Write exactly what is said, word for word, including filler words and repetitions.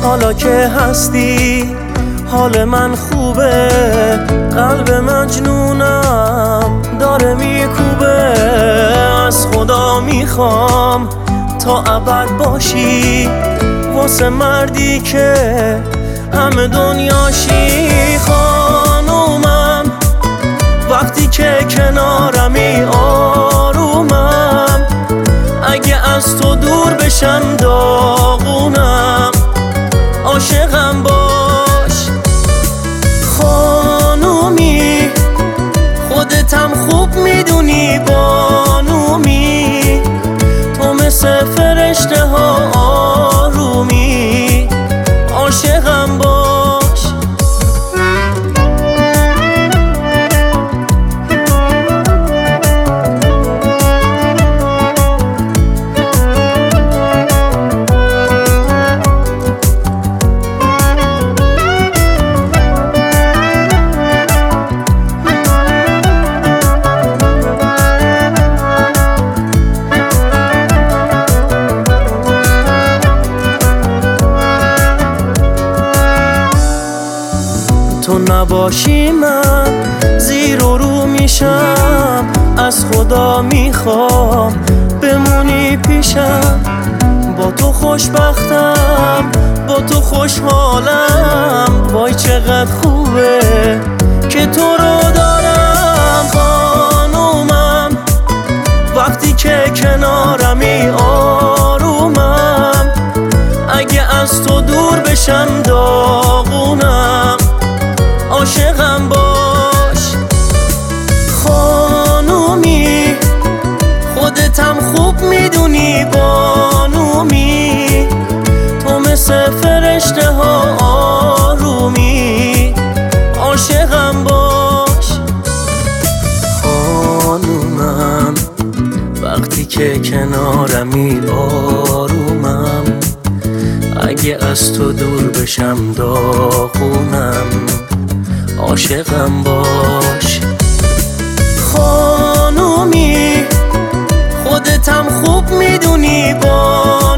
حالا که هستی حال من خوبه، قلب مجنونم داره میکوبه. از خدا میخوام تا ابد باشی واسه مردی که همه دنیاشی. خانومم وقتی که کنارمی آرومم، اگه از تو دور بشم داغونم. عاشقم باش خانومی، خودتم خوب میدونی بانومی. تو مثل فرشته ها آرومی، عاشقم باش. تو نباشی من زیر و رو میشم، از خدا میخوام بمونی پیشم. با تو خوشبختم، با تو خوشحالم. وای چقدر خوبه که تو رو دارم. خانومم وقتی که کنارمی آرومم، اگه از تو دور بشم داغونم. عاشقم باش خانومی، خودتم خوب میدونی بانومی. تو مثل فرشته ها آرومی، عاشقم باش. خانومم وقتی که کنارمی آرومم، اگه از تو دور بشم داغونم. عاشقم باش خانومی، خودتم خوب میدونی با